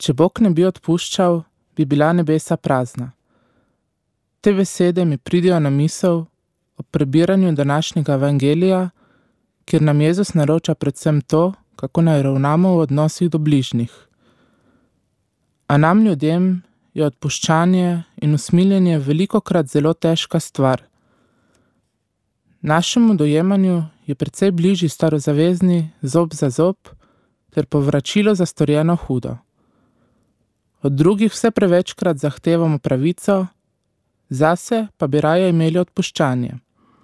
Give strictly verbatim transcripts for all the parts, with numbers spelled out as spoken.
Če Bog ne bi odpuščal, bi bila nebesa prazna. Te besede mi pridejo na misel ob prebiranju današnjega evangelija, kjer nam Jezus naroča predvsem to, kako naj ravnamo v odnosih do bližnjih. A nam ljudem je odpuščanje in usmiljenje velikokrat zelo težka stvar. Našemu dojemanju je precej bližji starozavezni zob za zob ter povračilo za storjeno hudo. Od drugih vse prevečkrat zahtevamo pravico, zase pa bi raje imeli odpuščanje.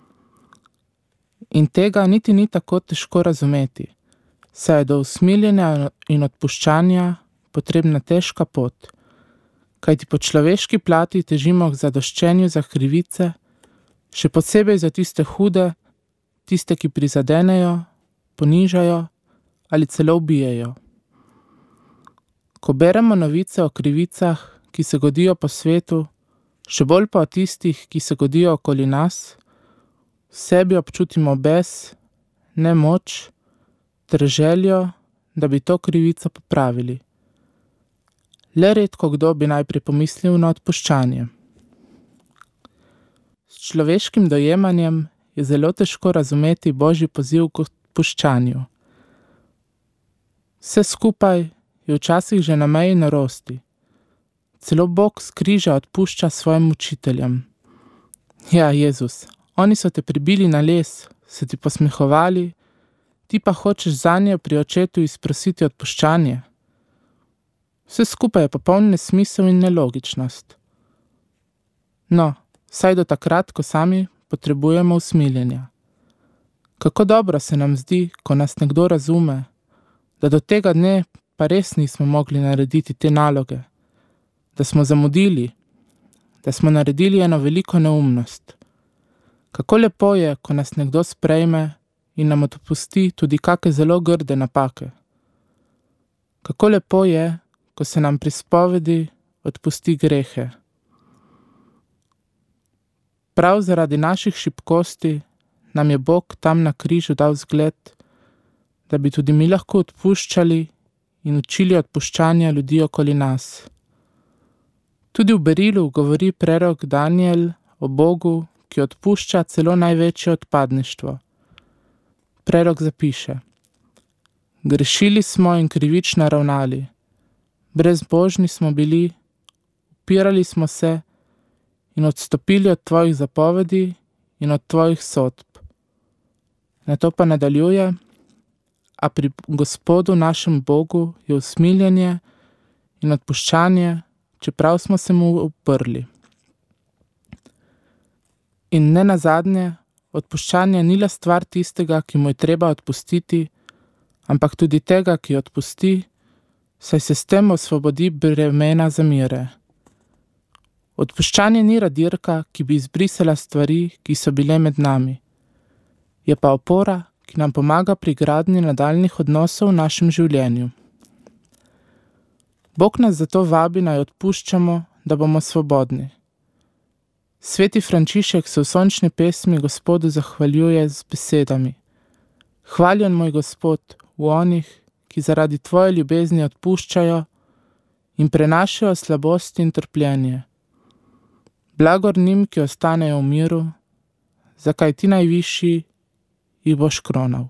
In tega niti ni tako težko razumeti, saj je do usmiljenja in odpuščanja potrebna težka pot, kajti po človeški plati težimo k zadoščenju za krivice, še posebej za tiste hude, tiste, ki prizadenejo, ponižajo ali celo ubijejo. Ko beremo novice o krivicah, ki se godijo po svetu, še bolj pa o tistih, ki se godijo okoli nas, v sebi občutimo bes, nemoč ter željo, da bi to krivico popravili. Le redko kdo bi najprej pomislil na odpuščanje. S človeškim dojemanjem je zelo težko razumeti Božji poziv k odpuščanju. Vse skupaj je včasih že na meji norosti. Celo Bog s križa odpušča svojim učiteljem. Ja, Jezus, oni so te pribili na les, se ti posmehovali, ti pa hočeš zanje pri očetu izprositi odpuščanje. Vse skupaj je popoln nesmisel in nelogičnost. No, saj do takrat, ko sami potrebujemo usmiljenja. Kako dobro se nam zdi, ko nas nekdo razume, da do tega dne pa res nismo mogli narediti te naloge, da smo zamudili, da smo naredili eno veliko neumnost. Kako lepo je, ko nas nekdo sprejme in nam odpusti tudi kake zelo grde napake. Kako lepo je, ko se nam pri spovedi odpusti grehe. Prav zaradi naših šibkosti nam je Bog tam na križu dal zgled, da bi tudi mi lahko odpuščali in učili odpuščanja ljudi okoli nas. Tudi v Berilu govori prerok Danijel o Bogu, ki odpušča celo največje odpadništvo. Prerok zapiše: grešili smo in krivično ravnali, brezbožni smo bili, upirali smo se in odstopili od tvojih zapovedi in od tvojih sodb. Nato pa nadaljuje: a pri Gospodu našem Bogu je usmiljenje in odpuščanje, čeprav smo se mu uprli. In ne nazadnje, odpuščanje ni le stvar tistega, ki mu je treba odpustiti, ampak tudi tega, ki odpusti, saj se s tem osvobodi bremena zamere. Odpuščanje ni radirka, ki bi izbrisala stvari, ki so bile med nami. Je pa opora, ki nam pomaga pri gradnji nadaljnjih odnosov v našem življenju. Bog nas zato vabi, naj odpuščamo, da bomo svobodni. Sveti Frančišek se v sončni pesmi Gospodu zahvaljuje z besedami: hvaljen moj Gospod v onih, ki zaradi tvoje ljubezni odpuščajo in prenašajo slabost in trpljenje. Blagor njim, ki ostanejo v miru, zakaj ti najvišji jih boš kronal.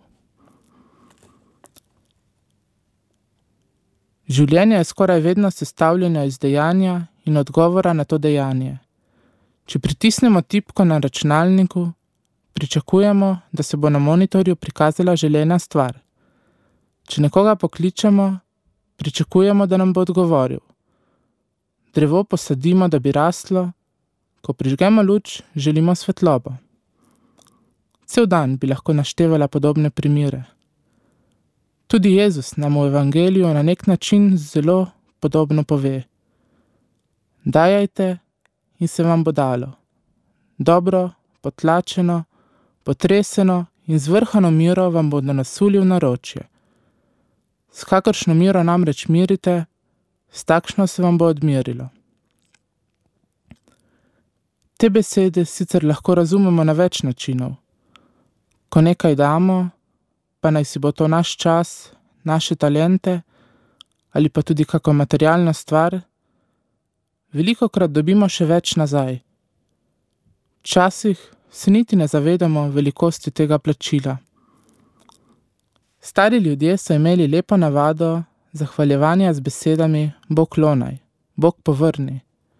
Življenje je skoraj vedno sestavljeno iz dejanja in odgovora na to dejanje. Če pritisnemo tipko na računalniku, pričakujemo, da se bo na monitorju prikazala želena stvar. Če nekoga pokličemo, pričakujemo, da nam bo odgovoril. Drevo posadimo, da bi raslo, ko prižgemo luč, želimo svetlobo. Cel dan bi lahko naštevala podobne primere. Tudi Jezus nam v evangeliju na nek način zelo podobno pove: dajajte in se vam bo dalo. Dobro, potlačeno, potreseno in zvrhano miro vam bodo nasuli v naročje. S kakršno miro namreč mirite, s takšno se vam bo odmerilo. Te besede sicer lahko razumemo na več načinov. Ko nekaj damo, pa naj si bo to naš čas, naše talente ali pa tudi kakšna materialna stvar, velikokrat dobimo še več nazaj. Včasih se niti ne zavedamo velikosti tega plačila. Stari ljudje so imeli lepo navado zahvaljevanja z besedami Bog lonaj, Bog povrni.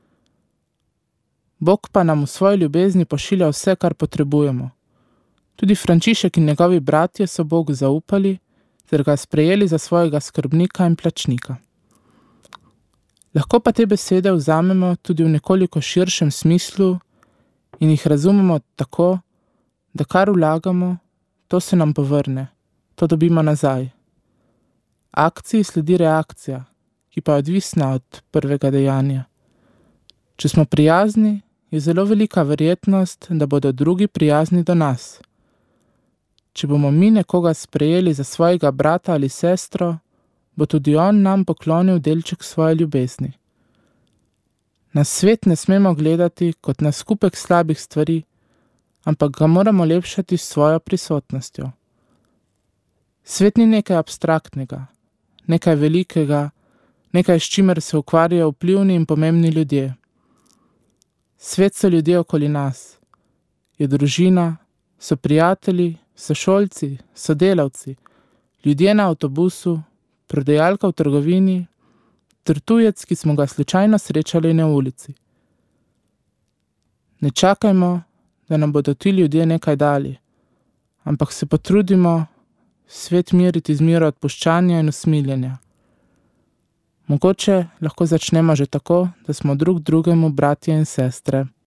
Bog pa nam v svoji ljubezni pošilja vse, kar potrebujemo. Tudi Frančišek in njegovi bratje so Bogu zaupali ter ga sprejeli za svojega skrbnika in plačnika. Lahko pa te besede vzamemo tudi v nekoliko širšem smislu in jih razumemo tako, da kar vlagamo, to se nam povrne, to dobimo nazaj. Akciji sledi reakcija, ki pa je odvisna od prvega dejanja. Če smo prijazni, je zelo velika verjetnost, da bodo drugi prijazni do nas. Če bomo mi nekoga sprejeli za svojega brata ali sestro, bo tudi on nam poklonil delček svoje ljubezni. Na svet ne smemo gledati kot na skupek slabih stvari, ampak ga moramo lepšati s svojo prisotnostjo. Svet ni nekaj abstraktnega, nekaj velikega, nekaj, s čimer se ukvarjajo vplivni in pomembni ljudje. Svet so ljudje okoli nas, je družina, so prijatelji, sošolci, sodelavci, ljudje na avtobusu, prodajalka v trgovini, ter tujec, ki smo ga slučajno srečali na ulici. Ne čakajmo, da nam bodo ti ljudje nekaj dali, ampak se potrudimo svet miriti z miro odpuščanja in usmiljenja. Mogoče lahko začnemo že tako, da smo drug drugemu bratje in sestre.